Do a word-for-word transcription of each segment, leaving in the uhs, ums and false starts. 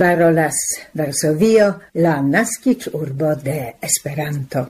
Parolas Varsovio, la naskiĝurbo de Esperanto.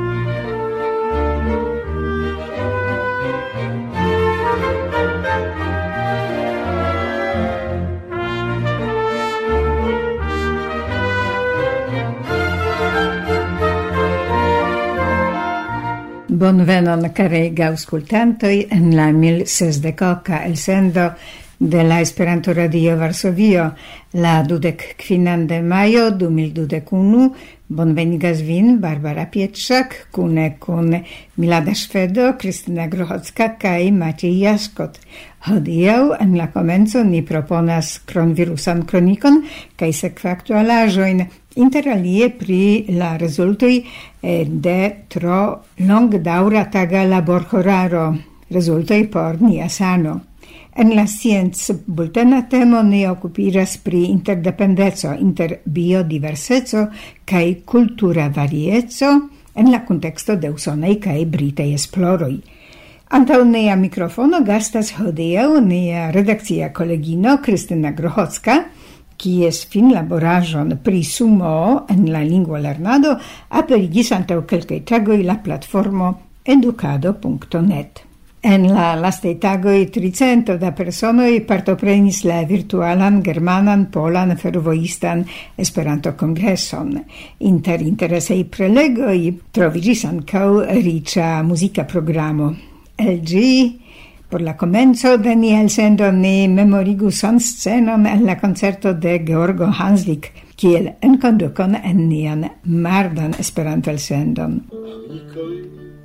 Bonvenon, carei aŭskultantoj, en la mil sesdekoka elsendo de la Esperanto Radio Varsovio, la dudek kvinan de majo du mil dudek unu. Bonvenigas vin Barbara Pietrzak, kune kun Milada Szwedo, Krystyna Grochocka kaj Maciej Jaskot. Hodiaŭ en la komenco ni proponas kronvirusan kronikon kaj sekvaktualaĵojn, inter alie pri la rezultoj de tro longdaŭra taga laborhoraro, rezultoj por nia sano. En la scienz bultena temo ni okupiras pri interdependeco inter biodiverseco kaj kultura varieco en la konteksto de usonaj kaj britaj esploroj. Antaŭ nia mikrofono gastas hodiaŭ nia redakcia kolegino Krystyna Grochocka, kies finlaboraĵon pri sumo en la lingvolernado aperigis antaŭ kelkaj tagoj la platformo edukado punkto net. En la lastaj tagoj tricento da personoj partoprenis la virtualan germanan polan fervojistan Esperanto-kongreson. Inter interesaj prelegoj troviĝis ankaŭ riĉa muzika programo. El ĝi por la komenco de nia elsendo ni memorigu sonscenon en la koncerto de Georgo Hanslik, kiel enkondukon en nian mardan Esperanto-elsendon. Amikoj,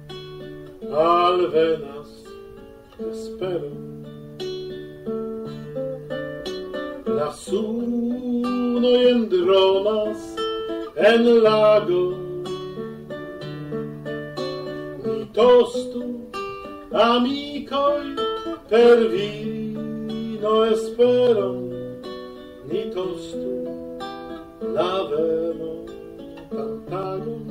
alvenas espero. La suno endronas en lago. Ni tostu, amikoj, per vino espero. Ni tostu, la vero cantago.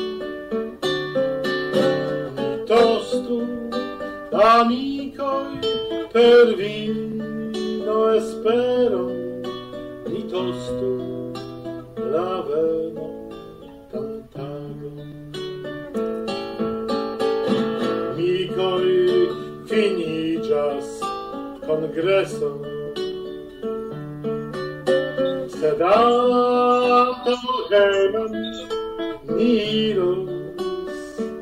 Ni tostu, amikoj, per vino espero, ni tostu la veno cantago. Amikoj, finiĝas kongreso, sed antaŭ hejmen ni iros.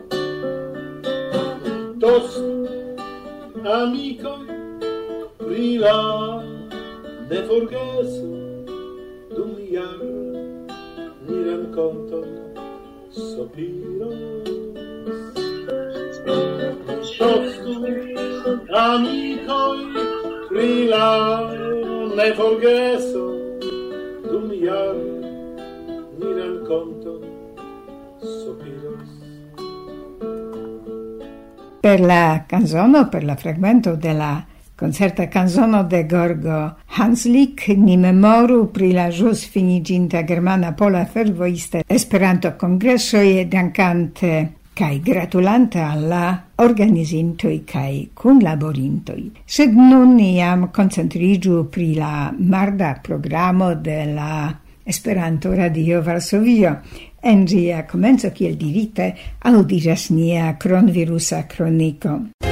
Ni tostu, amikoj, pri la neforgeso, dum jara ni renkonton sopiros. Tostu, amikoj, pri la neforgeso, dum jara ni renkonton sopiros. Per la canzono, per la fragmento de la concerta canzono de Georgo Hanslik, ni memoru pri la ĵus finiĝinta germana pola fervojista Esperanto-kongresoj, dankante kaj gratulante al la organizintoj kaj kunlaborintoj. Sed nun ni jam koncentriĝu pri la marda programo de la Esperanto Radio Varsovio. En ĝia komenco, kiel dirite, aŭdiĝas nia kronvirusa kroniko.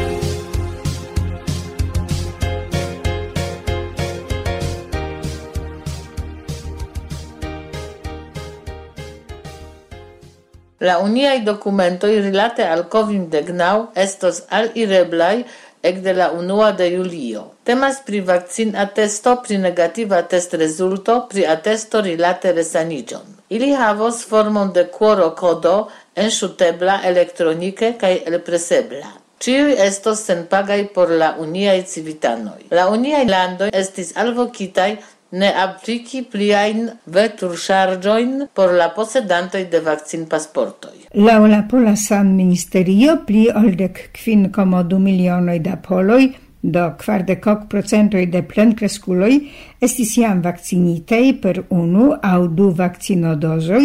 La uniaj dokumentoj rilate al COVID denaŭ estos alireblaj ekde la unua de julio. Temas pri vakcin-atesto, pri negativa test-rezulto, pri atesto rilate resaniĝon. Ili havos formon de QR-kodo enŝutebla elektronike kaj elpresebla. Ĉiuj estos senpagaj por la uniaj civitanoj. La uniaj landoj estis alvokitaj ne apliki pliajn veturŝarĝojn por la posedantoj de vakcinpasportoj. Laŭ la Pola Sanministerio pli ol dek kvin komo du milionoj da poloj do kvardek ok procentoj de plenkreskuloj estis jam vakcinitaj per unu aŭ du vakcinodozoj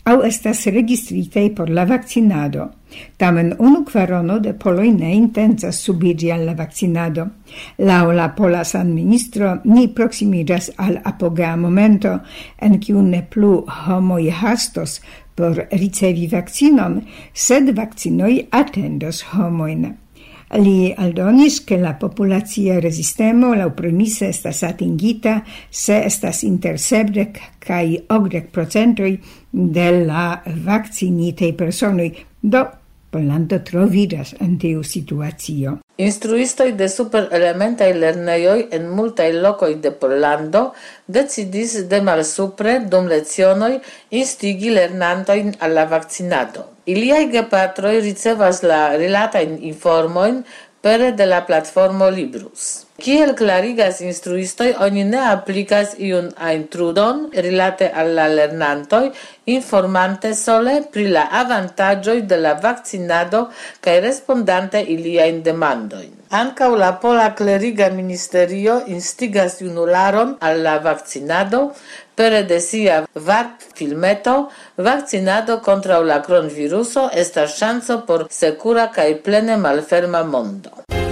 au estas registrite por la vaccinado. Tamen unu kvarono de poloj ne intencas subigi al la vaccinado. Laŭ la pola sanministro ni proksimiĝas al apogea momento, en kiu ne plu homoj hastos por ricevi vakcinon, sed vakcinoj atendos homojn. Li aldonis che la populacia resistemo la premise estas atingita se estas inter sepdek kaj okdek procentoj de la vakcinitej personoj. Do Pollando trovidas en tiu situacio. Instruistoj de superelementaj lernejoj en multaj lokoj de Pollando decidis de malsupre dum lecionoj instigi lernantojn al la vakcinado. Iliaj gepatroj ricevas la rilatajn informojn pere de la platformo Librus. Kiel klarigas instruistoj, oni ne aplikas iun ajn trudon rilate al la lernantoj, informante sole pri la avantaĝoj de la vakcinado kaj respondante iliajn demandojn. Ankaŭ la pola kleriga ministerio instigas junularon al la vakcinado pere de sia varp-filmeto. Vakcinado kontraŭ la kronviruso estas ŝanco por sekura kaj plene malferma mondo.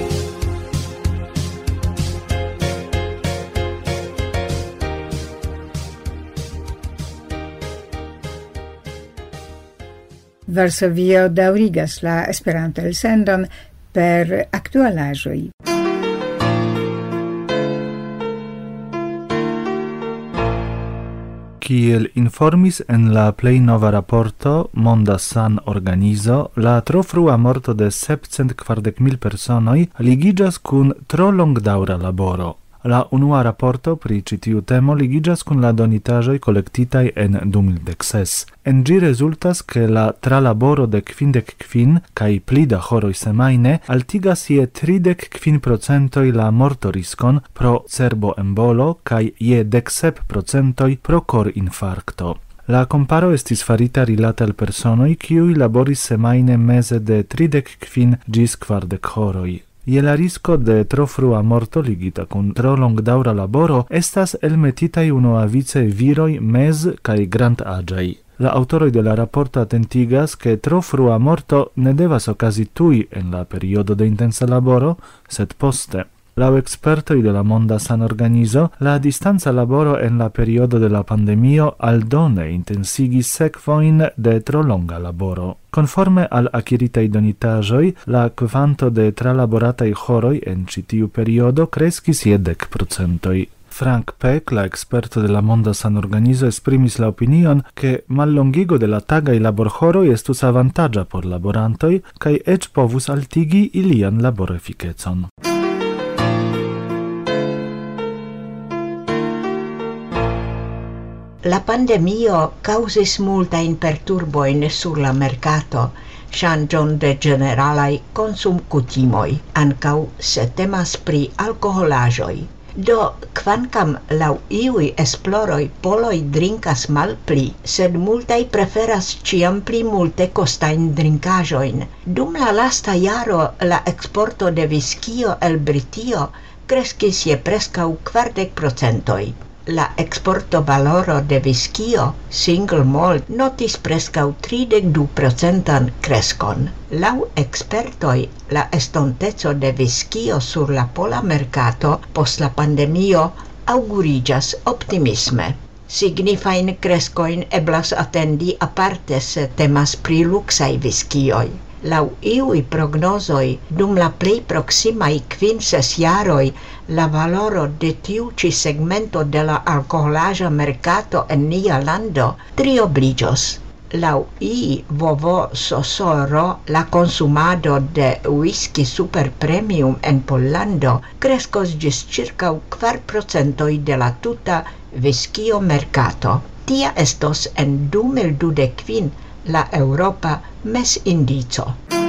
Varsovio daŭrigas la Esperanto-elsendon per aktualaĵoj. Kiel informis en la plej nova raporto Monda San-Organizo, la tro frua morto de sepcent kvardek mil personoj ligiĝas kun tro longdaŭra laboro. La unua raporto pri ĉi tiu temo ligiĝas kun la donitaĵoj kolektitaj en du mil dek ses. En ĝi rezultas, ke la tralaboro de kvindek kvin kaj pli da horoj semajne altigas je tridek kvin procentoj la mortoriskon pro cerboembolo kaj je dek sep procentoj pro korinfarkto. La comparo estis farita rilate al personoj, kiuj laboris semajne meze de tridek kvin ĝis kvardek horoj. Je la risco de tro frua morto ligita kun tro longdaŭra laboro estas elmetitaj unuavice viroj mez kaj grandagaj. La autoroj de la raporto atentigas, ke tro frua morto ne devas okazi tuj en la periodo de intensa laboro, sed poste. Laŭ ekspertoj de la Monda San-Organizo, la distanca laboro en la periodo de la pandemio aldone intensigis sekvojn de tro longa laboro. Conforme al akiritaj donitaĵoj, la kvanto de tralaborataj horoj en ĉi tiu periodo kreskis je dek procentoj. Frank Peck, la experto de la Monda San-Organizo, esprimis la opinion, ke mallongigo de la tagaj laborhoroj estus avantaĝa por laborantoj kaj eĉ povus altigi ilian laborefikecon. La pandemio causis multajn perturbojn sur la mercato, ŝanĝon de ĝeneralaj konsumkutimoj, ankaŭ se temas pri alkoholaĵoj. Do, kvankam laŭ iuj esploroj poloj drinkas malpli, sed multaj preferas ĉiam pli multe kostajn drinkaĵojn. Dum la lasta jaro la eksporto de viskio el Britio kreskis je preskaŭ kvardek procentoj. La exporto valoro de viskio single malt notis preskaŭ tridek du procentan kreskon. Laŭ ekspertoj, la estonteco de viskio sur la pola merkato post la pandemio aŭguriĝas optimisme. Signifajn kreskojn eblas atendi aparte se temas pri luksaj viskioj. Laŭ iuj prognozoj, dum la plej proksimaj kvin ses jaroj, la valoro de tiu ĉi segmento de la alkoholaĵa merkato en nia lando triobliĝos. Laŭ I. Vovo Sosoro, la konsumado de whisky super premium en Pollando kreskos ĝis ĉirkaŭ kvar procentoj de la tuta viskio merkato. Tia estos en du mil dudek kvin la Eŭropa mesindico.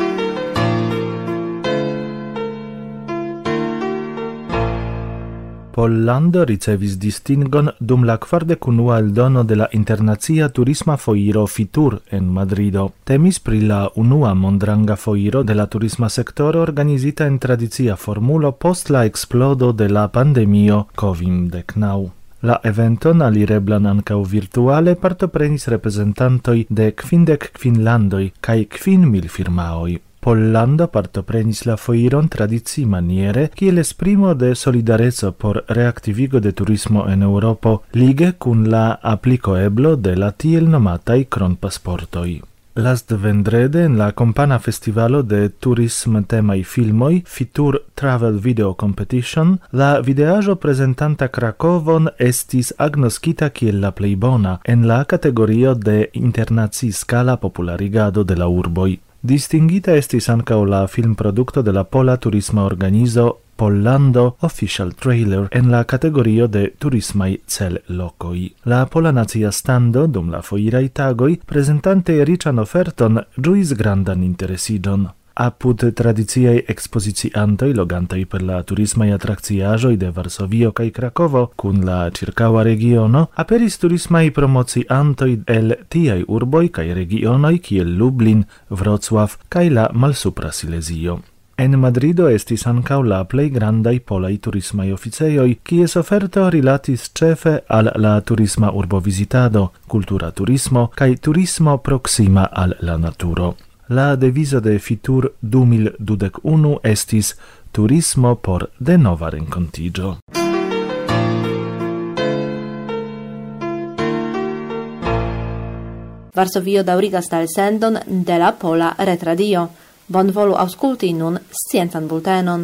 Pollando ricevis distingon dum la kvardek unua eldono de la internacia turisma foiro Fitur en Madrido. Temis pri la unua mondrangha foiro de la turisma sektoro organizita en tradicia formulo post la eksplodo de la pandemio COVID denaŭ. La eventon alireblan ankaŭ virtuale partoprenis reprezentantoj de kvindek kvin landoj kaj kvin mil firmaoj. Pollando partoprenis la foiron tradici maniere kiel esprimo de solidareco por reaktivigo de turismo en Europo lige kun la aplikoeblo de la tiel nomataj kronpasportoj. Last vendrede en la Kompana Festivalo de Turism temaj filmoj Fitur Travel Video Competition la videaĵo prezentanta Krakovon estis agnoskita kiel la plej bona en la kategorio de internaci-skala popularigado de la urboj. Distingita estis ankaŭ la filmprodukto de la pola turisma organizo Pollando Official Trailer en la kategorio de turismaj cel-lokoj. La pola nacia stando dum la foiraj tagoj prezentante riĉan oferton ĝuis grandan interesiĝon. Apud tradiciaj ekspoziciantoj logantaj per la turismaj atrakciaĵoj de Varsovio kaj Krakovo kun la ĉirkaŭa regiono aperis turismaj promociantoj el tiaj urboj kaj regionoj kiel Lublin, Wrocław kaj la Malsupra Silezio. En Madrido estis ankaŭ la plej grandaj polaj turismaj oficejoj, kies oferto rilatis ĉefe al la turisma urbovizitado, kultura turismo kaj turismo proksima al la naturo. La devizo de Fitur du mil dudek unu estis Turismo por denova renkontiĝo. Varsovio daŭrigas la elsendon de la Pola Retradio. Bonvolu aŭskulti nun sciencan bultenon.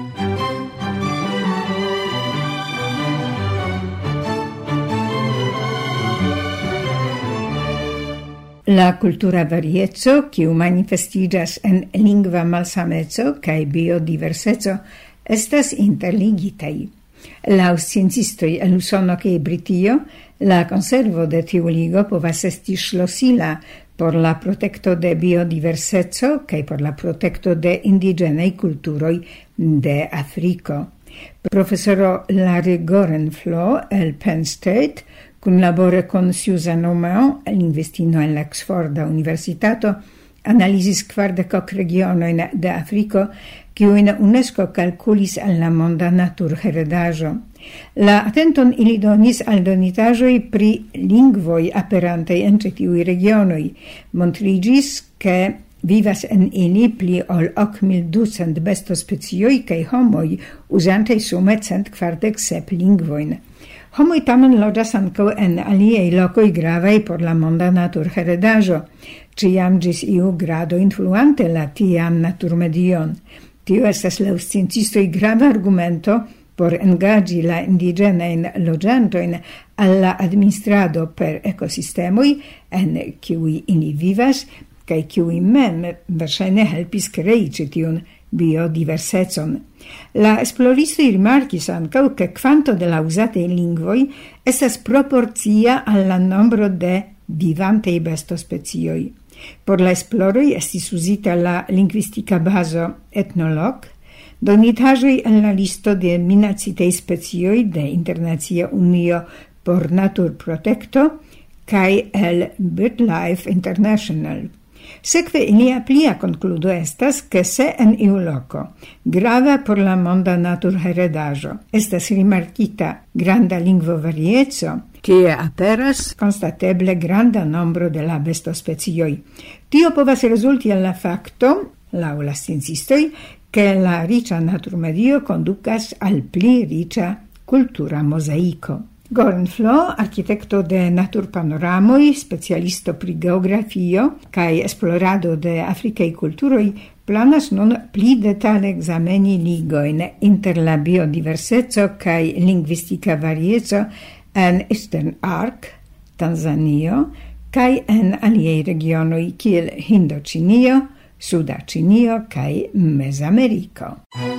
La cultura varieco, kiu manifestiĝas en lingva malsameco kaj biodiverseco, estas interligitaj. Laŭ sciencistoj el Usono kaj Britio, la konservo de tiu ligo povas esti ŝlosila por la protekto de biodiverseco kaj por la protekto de indiĝenaj kulturoj de Afriko. Profesoro Larry Gorenflo el Penn State kunlabore con Susan O'Mahon, lingvistino en la Oxforda Universitato, analizis kvardek regionojn de Afriko, kiujn UNESCO kalkulis al la monda naturheredaĵo. La atenton ili donis al donitaĵoj pri lingvoj aperantaj en ĉi tiuj regionoj. Montriĝis, ke vivas en ili pli ol ok mil ducent bestospecioj kaj homoj uzantaj sume cent kvardek sep lingvojn. Homoj tamen loĝas ankaŭ en aliaj lokoj gravaj por la monda naturheredaĵo, ĉiam ĝis iu grado influante la tian naturmedion. Tio estas laŭ sciencistoj grava argumento por engaĝi la indiĝenajn loĝantojn al la administrado per ekosistemoj, en kiuj ili vivas, kaj kiuj mem verŝajne helpis krei ĉi tiun biodiversecon. La esploristoj rimarkis ankaŭ, ke kvanto de la uzataj lingvoj estas proporcia al la nombro de vivantaj bestospecioj. Por la esploroj estis uzita la lingvistika bazo Ethnologue, donitaĵoj en la listo de minacitaj specioj de Internacia Unio por Naturprotekto kaj el BirdLife International. Sekve ilia plia konkludo estas, ke se en iu loko grava por la monda naturheredaĵo estas rimarkita granda lingvovarieco, kie aperas konstateble granda nombro de la bestospecioj. Tio povas rezulti el la fakto, laŭ la sciencistoj, ke la riĉa naturmedio kondukas al pli riĉa kultura mozaiko. Gorenflo, architekto de naturpanoramoj, specialisto pri geografio kaj esplorado de afrikaj kulturoj, planas nun pli detale ekzameni ligojn inter la biodiverseco kaj lingvistika varieco en Eastern Arc, Tanzanio, kaj en aliaj regionoj kiel Hindoĉinio, Suda Ĉinio kaj Mezameriko.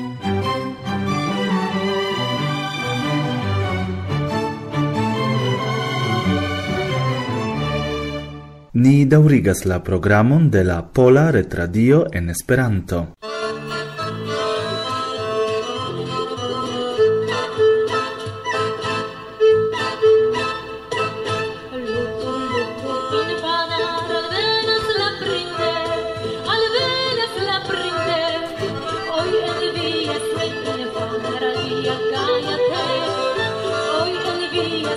Ni daŭrigas la programon de la Pola Retradio en Esperanto. Hoy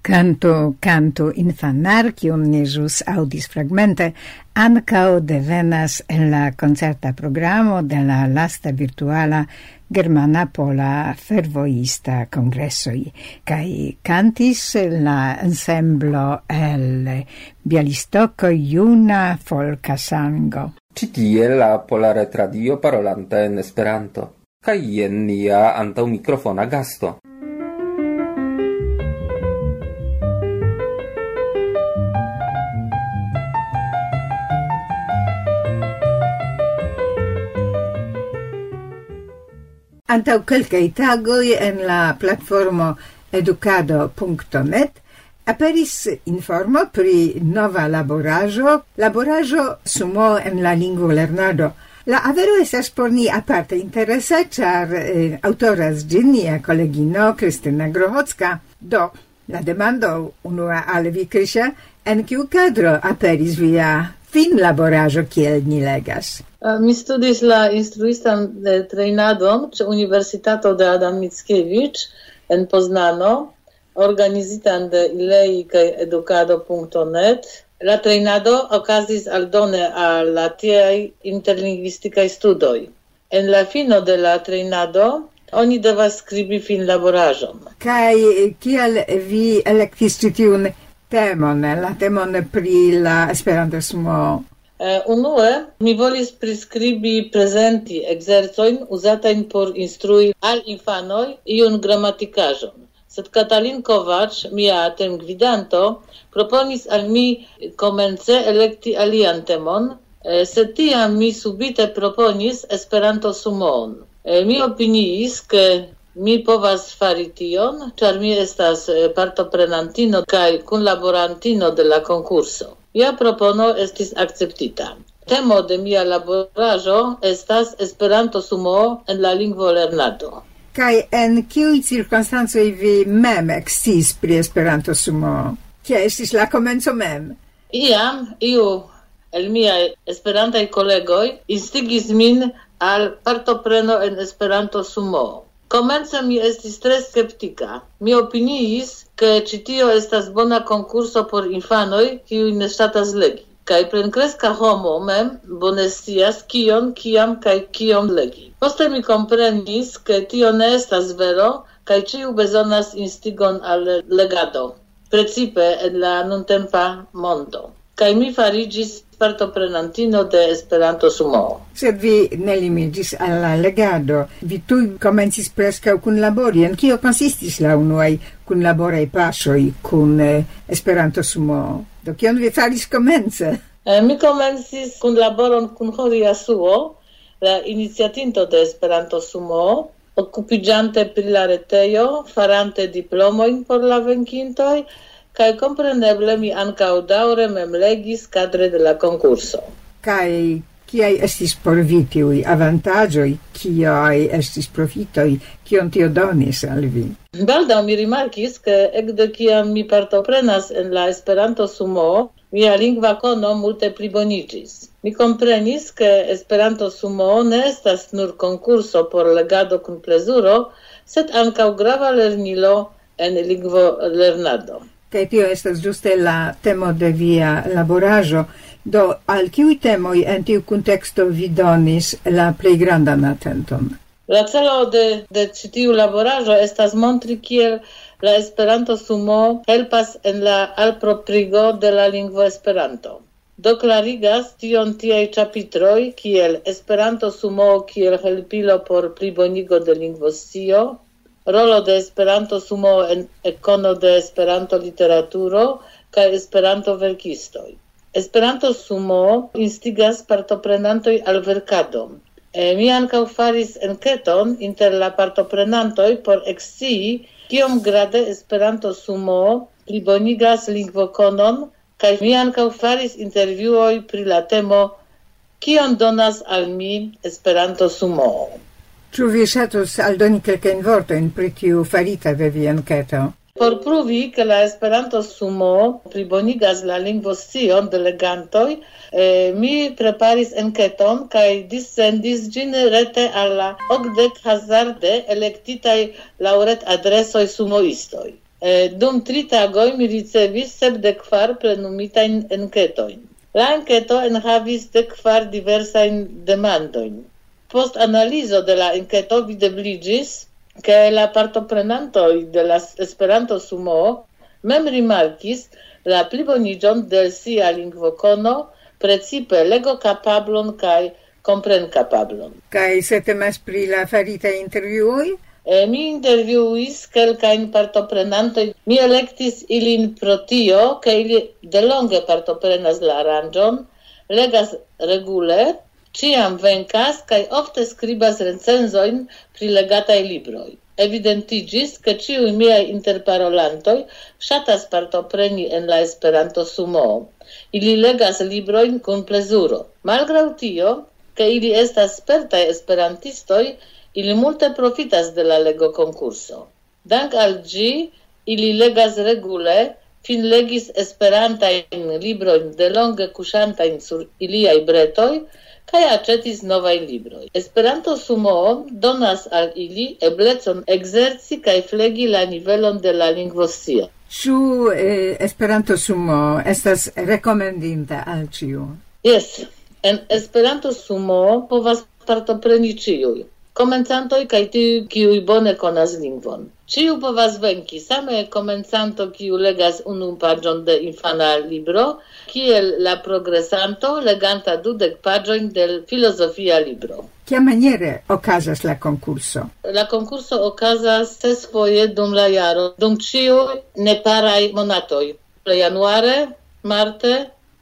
Canto, canto infanar, kiun ni ĵus aŭdis fragmente, ankaŭ devenas en la koncerta programo de la lasta virtuala Germana Pola Fervojista Kongresoj, kaj kantis la ensemblo el Bialistoko Juna Folka Sango. Ĉi tie la Pola Retradio parolanta en Esperanto, kaj jen nia antaŭmikrofona gasto. Antau kelkaj tagoj en la platformo edukado punkto net aperis informo pri nova laboraĵo, laboraĵo sumo en la lingvolernado. La avero estas por ni aparte interesa, ĉar eh, autoras ĝin nia kolegino Kristina Grohocka. Do, la demando unua al vi, Krisha, en kiu kadro aperis via fin laboraĵo, kiel ni legas? Mi studis la instruistan trejnadon ĉe Universitato de Adam Mickiewicz en Poznano, organizitan de ilei kaj edukado punkto net. La trejnado okazis aldone al la tiaj interlingvistikaj studoj. En la fino de la trejnado oni devas skribi finlaboraĵon. Kaj kiel vi elektis ĉi tiun temon, la temon pri la Esperanto-sumo? Uh, unue, mi volis priskribi prezenti ekzercojn uzatajn por instrui al infanoj iun gramatikaĵon. Sed Katalin Kovacs, mia temgvidanto, proponis al mi komence elekti alian temon, eh, sed tiam mi subite proponis Esperanto-sumoon. Eh, mi opiniis, ke mi povas fari tion, ĉar mi estas partoprenantino kaj kunlaborantino de la konkurso. Mia propono estis akceptita. Temo de mia laboraĵo estas Esperanto-sumo en la lingvolernado. Kaj en kiuj cirkonstancoj vi mem eksciis pri Esperanto-sumo? Kia estis la komenco mem? Iam iu el miaj esperantaj kolegoj instigis min al partopreno en Esperanto-sumo. Komence mi estis tre skeptika. Mi opiniis, ke ĉi tio estas bona konkurso por infanoj, kiuj ne ŝatas legi. Kaj plenkreska homo mem bone scias kion, kiam kaj kiom legi. Poste mi komprenis, ke tio ne estas vero, kaj ĉiu bezonas instigon al legado, precipe en la nuntempa mondo. Kaj mi fariĝis partoprenantino de Esperanto-sumo. Sed vi ne limigis al la legado. Vi tuj komencis preskaŭ kunlabori. En kio konsistis la unuaj kunlaboraj paŝoj kun eh, Esperanto-sumo? Do kion vi faris komence? Eh, mi komencis kunlaboron kun Hori Yasuo, la iniciatinto de Esperanto-sumo, okupiĝante pri la retejo, farante diplomojn por la venkintoj, kaj kompreneble mi ankaŭ daŭre mem legis kadre de la konkurso. Kaj kiaj estis por vi tiuj avantaĝoj, kiaj estis profitoj, kion tio donis al vi? Baldaŭ mi rimarkis, ke ekde kiam mi partoprenas en la Esperanto-sumo, mia lingva kono multe pliboniĝis. Mi komprenis, ke Esperanto-sumo ne estas nur konkurso por legado kun plezuro, sed ankaŭ grava lernilo en lingvolernado. Kaj tio estas ĝuste la temo de via laboraĵo. Do, al kiuj temoj en tiu kunteksto vi donis la plej grandan atenton? La celo de, de ĉi tiu laboraĵo estas montri kiel la Esperanto-sumo helpas en la alproprigo de la lingvo Esperanto. Do klarigas tion tiaj ĉapitroj kiel Esperanto-sumo kiel helpilo por plibonigo de lingvoscio, rolo de Esperanto-sumo en ekono de Esperanto-literaturo kaj Esperanto-verkistoj. Esperanto-sumo instigas partoprenantoj al verkado. E, mi ankaŭ faris enketon inter la partoprenantoj por ekscii kiom grade Esperanto-sumo plibonigas lingvokonon, kaj mi ankaŭ faris intervjuoj pri la temo kion donas al mi Esperanto-sumo. Ĉu vi ŝatus aldoni kelkajn vortojn pri tiu farita de via enketo? Por pruvi, ke la Esperanto-sumo plibonigas la lingvoscion de legantoj, eh, mi preparis enketon kaj dissendis ĝin rete al la okdek hazarde elektitaj laŭret-adresoj sumoistoj. Dum tri tagoj mi ricevis sepdek kvar plenumitajn enketojn. La enketo enhavis dek kvar diversajn demandojn. Post analizo de la enketo videbliĝis, ke la partoprenantoj de la Esperanto-sumoo mem rimarkis la pliboniĝon de sia lingvokono, precipe legokapablon kaj komprenkapablon. Kaj se temas pri la faritaj intervjuoj? E, mi intervjuis kelkajn partoprenantoj. Mi elektis ilin pro tio, ke ili delonge partoprenas la aranĝon, legas regule, ciam venkas kaj ofte skribas recenzojn pri legataj libroj. Evidentiĝis, ke ĉiuj miaj interparolantoj ŝatas partopreni en la Esperanto-sumoo. Ili legas librojn kun plezuro. Malgraŭ tio, ke ili estas spertaj esperantistoj, ili multe profitas de la legokonkurso. Dank al ĝi, ili legas regule, finlegis esperantajn librojn delonge kuŝantajn sur iliaj bretoj, kaj aĉetis novaj libroj. Esperanto-sumoo donas al ili eblecon ekzerci kaj flegi la nivelon de la lingvoscio. Ĉu eh, Esperanto-sumoo estas rekomendinta al ĉiu? Yes, en Esperanto-sumoo povas partopreni ĉiuj. Komencantoj kaj tiuj, kiuj bone konas lingvon. Ĉiu povas venki, same komencanto, kiu legas unu paĝon de infana libro, kiel la progresanto leganta dudek paĝojn de filozofia libro. Kiamaniere okazas la konkurso? La konkurso okazas sesfoje dum la jaro, dum ĉiuj neparaj monatoj. Januare, marte,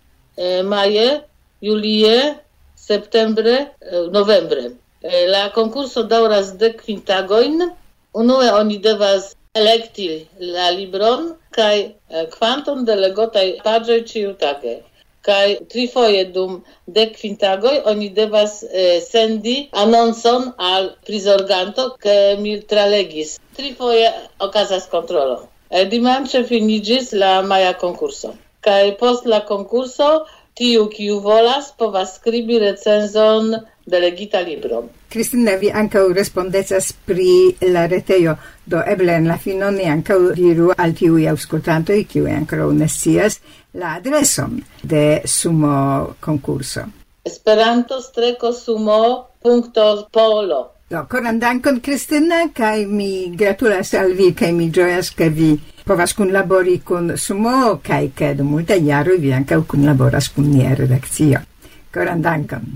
eh, maje, julie, septembre, eh, novembre. La konkurso daŭras dek kvin tagojn. Unue oni devas elekti la libron kaj kvanton de legotaj paĝoj ĉiutage. Kaj trifoje dum dek kvin tagoj oni devas eh, sendi anoncon al prizorganto, ke mi tralegis. Trifoje okazas kontrolo. Dimanĉe finiĝis la maja konkurso. Kaj post la konkurso tiu, kiu volas, povas skribi recenzon de legita libro. Kristina, vi ankaŭ respondecas pri la retejo, do eble en la fino ni ankaŭ diru al tiuj aŭskultantoj, kiuj ankoraŭ ne scias, la adreson de sumo konkurso. Esperanto streko sumo punkto polo. Do, koran dankon, Kristina, kaj mi gratulas al vi, kaj mi ĝojas, ke vi povas kunlabori kun sumo, kaj ke dum multaj jaroj vi ankaŭ kunlaboras kun nia redakcio. Koran dankon.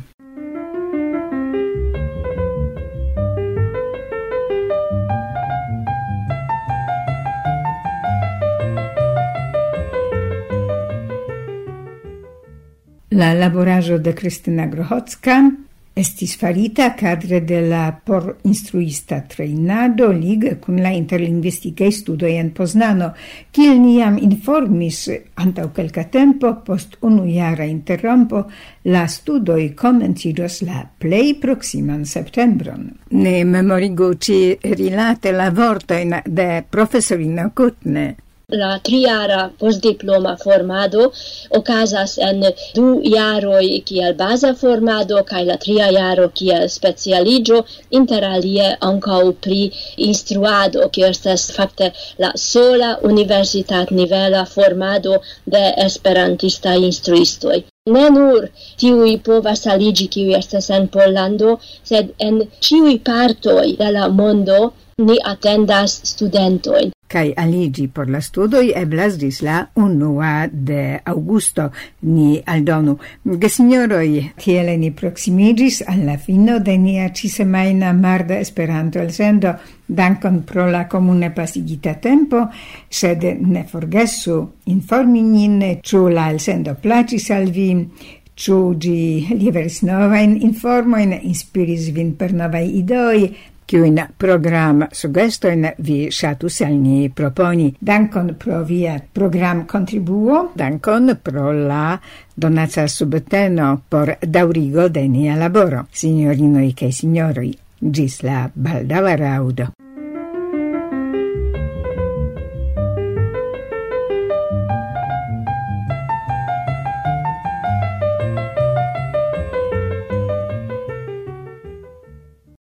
La laboraĵo de Kristina Grochocka estis farita kadre de la por instruista trejnado lige kun la interlingvistikaj studoj en Poznano, kiel ni jam informis antaŭ kelka tempo post unujara interrompo, la studoj komenciĝos la plej proksiman septembron. Ne memorigu ĉi rilate la vortojn de profesorino Kutne. La triara postdiploma formado okazas en du jaroj kiel baza formado kaj la tria jaro kiel specialiĝo, inter alie ankaŭ pri instruado, kio estas fakte la sola universitatnivela formado de esperantistaj instruistoj. Ne nur tiuj povas aliĝi, kiuj estas en Pollando, sed en ĉiuj partoj de la mondo ni atendas studentojn. Kai aligi por la studoj eblas ĝis la unua de aŭgusto, ni aldonu. Gesinjoroj, tiel ni proksimiĝis al la fino de nia ĉisemajna marda Esperanto-elsendo. Dankon pro la komune pasigita tempo, sed ne forgesu informi nin, ĉu la elsendo plaĉis al vi, ĉu ĝi liveris novajn informojn, inspiris vin per novaj ideoj, kiujn program sugestojn vi ŝatus al ni proponi. Dankon pro via program kontribuo, dankon pro la donaca subteno por daŭrigo de nia laboro. Signorinoj kaj signoroj, ĝis la baldaŭa raŭdo.